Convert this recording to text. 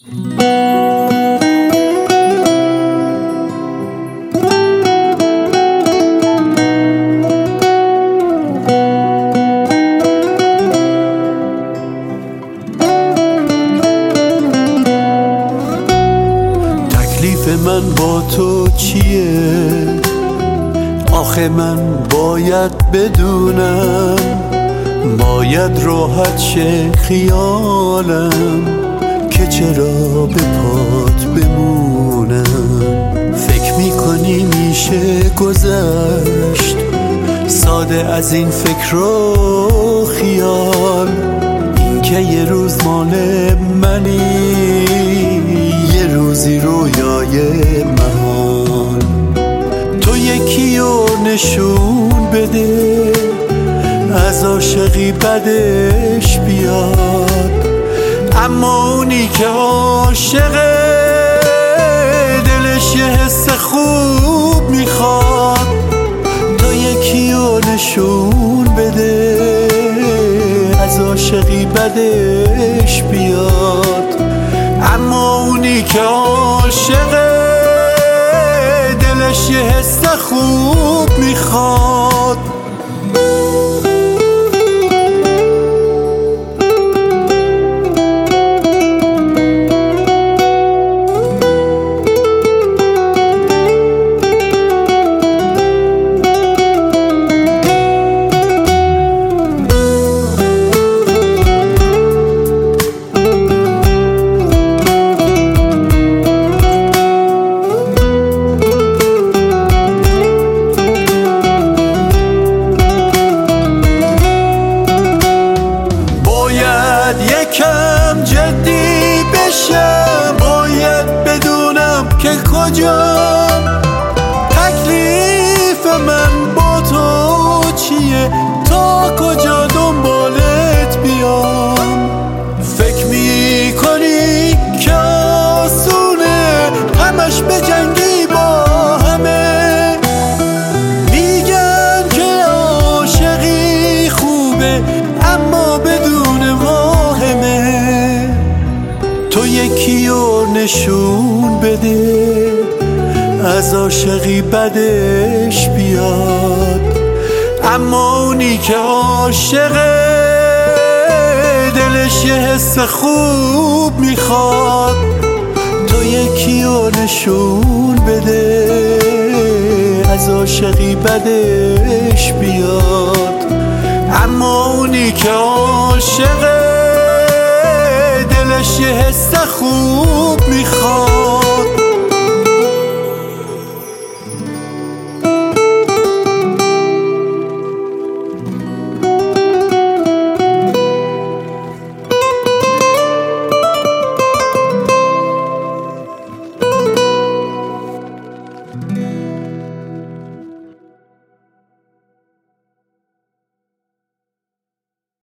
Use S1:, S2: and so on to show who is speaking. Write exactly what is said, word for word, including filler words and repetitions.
S1: تکلیف من با تو چیه؟ آخه من باید بدونم، باید راحت شه خیالم که چرا به پات بمونم. فکر میکنی میشه گذشت ساده از این فکر و خیال؟ این که یه روز مال منی، یه روزی رویای محال. تو یکی رو نشون بده از عاشقی بدش بیاد، اما اونی که عاشقه دلش یه حس خوب میخواد. تو یکی رو نشون بده از عاشقی بدش بیاد، اما اونی که عاشقه دلش یه حس خوب میخواد. یکم جدی بشم، باید بدونم که کجام. تکلیف من با تو چیه؟ تا کجا دنبالت بیام؟ فکر میکنی که آسونه همش به جنگی با همه؟ میگن که عاشقی خوبه اما بدون واهمه. تو یکی رو نشون بده از عاشقی بدش بیاد، اما اونی که عاشقه دلش یه حس خوب میخواد. تو یکی رو نشون بده از عاشقی بدش بیاد، اما اونی که عاشقه دلش یه حس خوب میخواد.
S2: thank you